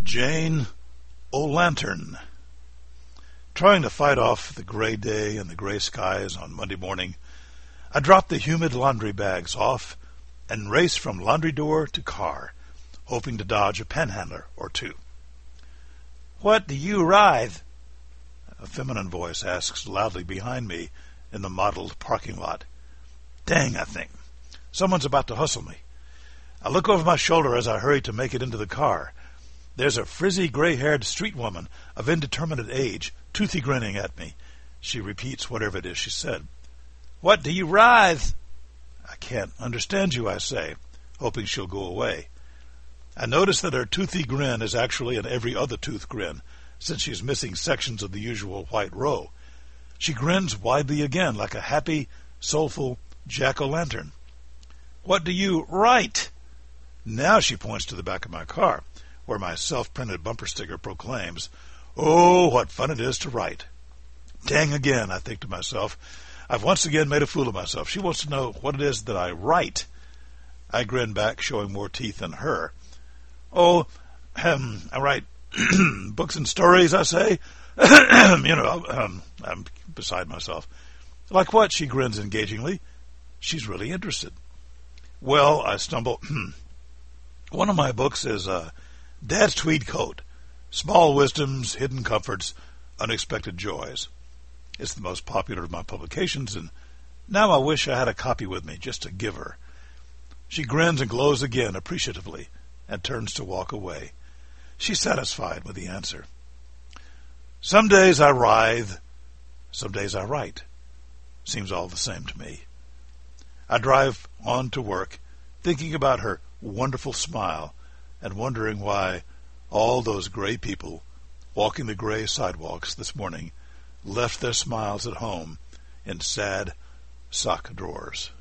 Jane O'Lantern. Trying to fight off the gray day and the gray skies on Monday morning, I dropped the humid laundry bags off and raced from laundry door to car, hoping to dodge a panhandler or two. "What do you writhe?" a feminine voice asks loudly behind me in the mottled parking lot. Dang, I think. Someone's about to hustle me. I look over my shoulder as I hurry to make it into the car. There's a frizzy, gray-haired street woman of indeterminate age, toothy grinning at me. She repeats whatever it is she said. "What do you writhe?" "I can't understand you," I say, hoping she'll go away. I notice that her toothy grin is actually an every other tooth grin, since she's missing sections of the usual white row. She grins widely again, like a happy, soulful jack-o'-lantern. "What do you write?" Now she points to the back of my car, where my self-printed bumper sticker proclaims, "Oh, what fun it is to write." Dang again, I think to myself. I've once again made a fool of myself. She wants to know what it is that I write. I grin back, showing more teeth than her. "Oh, I write books and stories," I say. I'm beside myself. "Like what?" she grins engagingly. She's really interested. "Well," I stumble, "one of my books is Dad's Tweed Coat, Small Wisdoms, Hidden Comforts, Unexpected Joys. It's the most popular of my publications, and now I wish I had a copy with me just to give her." She grins and glows again appreciatively and turns to walk away. She's satisfied with the answer. Some days I writhe, some days I write. Seems all the same to me. I drive on to work, thinking about her wonderful smile and wondering why all those gray people walking the gray sidewalks this morning left their smiles at home in sad sock drawers.